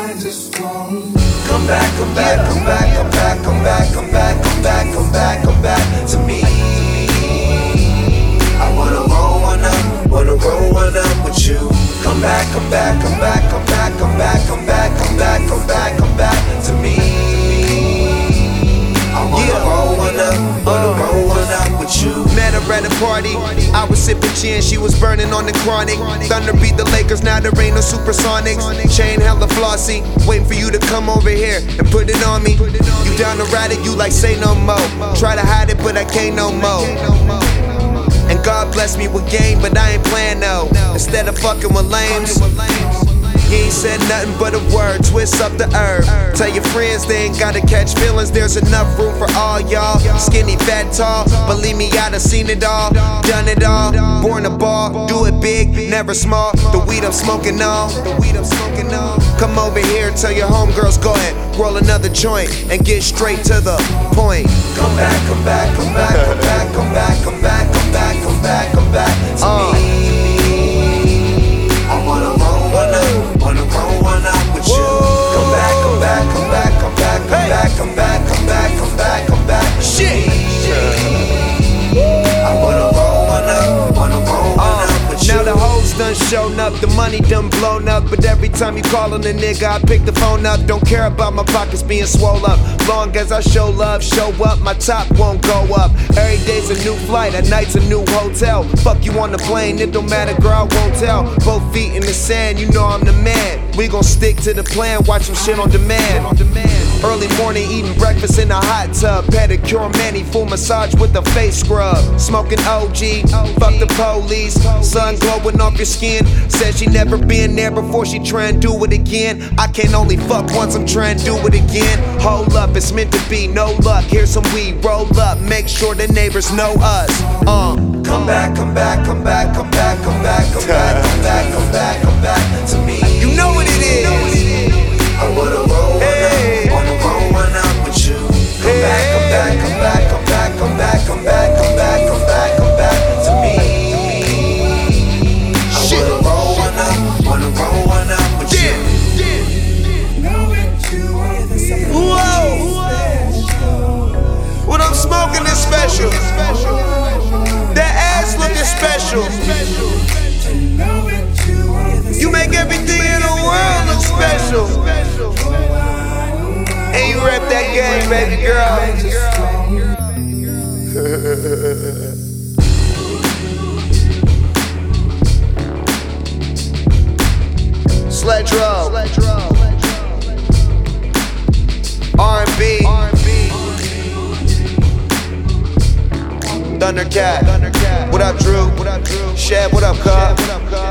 Come back, come back, come back, come back, come back, come back, come back, come back, come back to me. I wanna roll one up with you. Come back, come back, come back, come back, come back, come back, come back, come back, come back to me. I wanna roll one up with you. Met her at a party, I was sipping gin, she was burning on the chronic. Thunder beat the Lakers, now there ain't no supersonics. Chain hella flossy, waiting for you to come over here and put it on me. You down to ride it, you like say no more. Try to hide it, but I can't no more. And God bless me with game, but I ain't playing no. Instead of fucking with lames, you ain't said nothing but a word, twist up the herb. Tell your friends they ain't gotta catch feelings, there's enough room for all y'all. Skinny, fat, tall, believe me, I done seen it all, done it all. Born a ball, do it big, never small. The weed I'm smoking on, come over here, tell your homegirls go ahead, roll another joint and get straight to the point. Come back, come back, come back, come back, come back, come back, come back, come back, come back to me. I wanna roll one up with you. Come back, come back, come back, come back, come back, come back, come back, come back, come back. Shit. I wanna roll one up with you. Now the hoes done shown up, the money done blown up. But every time you callin' a nigga, I pick the phone up. Don't care about my pockets being swole up. Long as I show love, show up, my top won't go up. Every day's a new flight, at night's a new hotel. Fuck you on the plane, it don't matter, girl, I won't tell. Both feet in the sand, you know I'm the man. We gon' stick to the plan, watch some shit on demand. Early morning, eating breakfast in a hot tub. Pedicure, mani, full massage with a face scrub. Smoking OG, fuck the police. Sun glowing off your skin. Said she never been there before, she tryin' do it again. I can only fuck once, I'm tryin' do it again. Hold up, it's meant to be, no luck. Here's some weed, roll up, make sure the neighbors know us. Come back, come back, come back, come back, come back, come back, come back, come back, come back to me. You know what it is. I wanna roll one up with you. Come back, come back, come back, come back, come back, come back, come back, come back, come back to me. I wanna roll one up with you. Whoa! What I'm smoking is special. That ass looking special. You make everything in the world look special. And you rep that game, baby girl. Sledge roll, R&B, Thundercat. What up, Drew? Shad, what up, Cub?